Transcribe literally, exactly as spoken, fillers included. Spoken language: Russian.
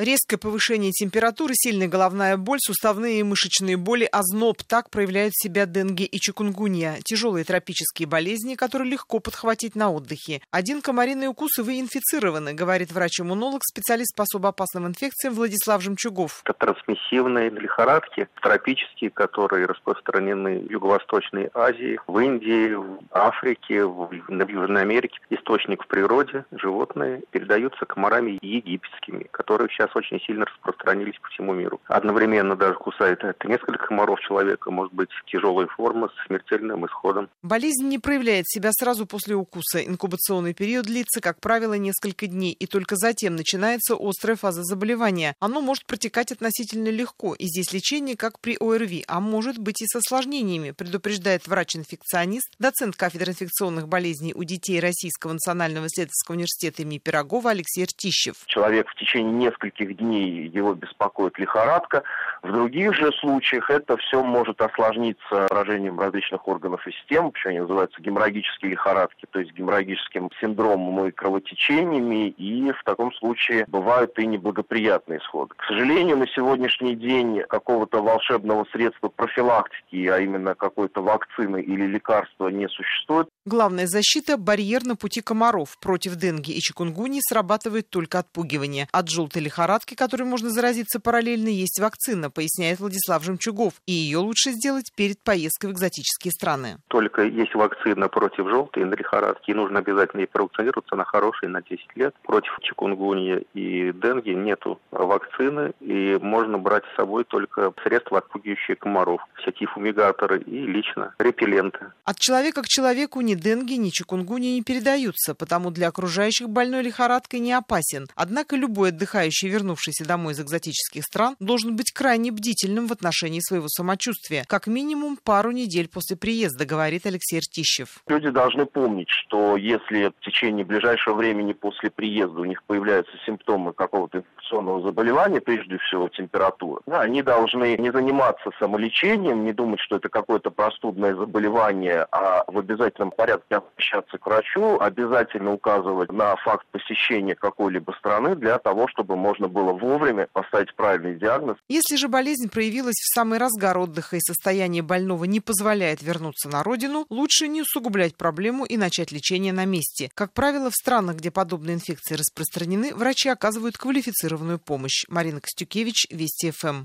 Резкое повышение температуры, сильная головная боль, суставные и мышечные боли, озноб. Так проявляют себя денге и чикунгунья. Тяжелые тропические болезни, которые легко подхватить на отдыхе. Один комариный укус, и вы инфицированы, говорит врач-иммунолог, специалист по субопасным инфекциям Владислав Жемчугов. Это трансмиссивные лихорадки, тропические, которые распространены в Юго-Восточной Азии, в Индии, в Африке, в Южной Америке. Источник в природе, животные передаются комарами египетскими, которые сейчас очень сильно распространились по всему миру. Одновременно даже кусает это несколько комаров человека, может быть тяжелая форма с смертельным исходом. Болезнь не проявляет себя сразу после укуса. Инкубационный период длится, как правило, несколько дней, и только затем начинается острая фаза заболевания. Оно может протекать относительно легко, и здесь лечение как при ОРВИ, а может быть и с осложнениями, предупреждает врач-инфекционист, доцент кафедры инфекционных болезней у детей Российского национального исследовательского университета имени Пирогова Алексей Ртищев. Человек в течение нескольких дней его беспокоит лихорадка. В других же случаях это все может осложниться поражением различных органов и систем, почему они называются геморрагические лихорадки, то есть геморрагическим синдромом и кровотечениями, и в таком случае бывают и неблагоприятные исходы. К сожалению, на сегодняшний день какого-то волшебного средства профилактики, а именно какой-то вакцины или лекарства не существует. Главная защита – барьер на пути комаров. Против денге и чикунгуньи срабатывает только отпугивание. От желтой лихорадки, которой можно заразиться параллельно, есть вакцина, поясняет Владислав Жемчугов. И ее лучше сделать перед поездкой в экзотические страны. Только есть вакцина против желтой лихорадки, и нужно обязательно ей провакцинироваться, она хорошая на десять лет. Против чикунгуньи и денги нету вакцины, и можно брать с собой только средства, отпугивающие комаров, всякие фумигаторы и лично репелленты. От человека к человеку ни денге, ни чикунгунья не передаются, потому для окружающих больной лихорадкой не опасен. Однако любой отдыхающий, вернувшийся домой из экзотических стран, должен быть крайне бдительным в отношении своего самочувствия. Как минимум пару недель после приезда, говорит Алексей Ртищев. Люди должны помнить, что если в течение ближайшего времени после приезда у них появляются симптомы какого-то инфекционного заболевания, прежде всего температура, да, они должны не заниматься самолечением, не думать, что это какое-то простудное заболевание, а в обязательном порядке обращаться к врачу, обязательно указывать на факт посещения какой-либо страны для того, чтобы можно было вовремя поставить правильный диагноз. Если же болезнь проявилась в самый разгар отдыха и состояние больного не позволяет вернуться на родину, лучше не усугублять проблему и начать лечение на месте. Как правило, в странах, где подобные инфекции распространены, врачи оказывают квалифицированную помощь. Марина Костюкевич, Вести ФМ.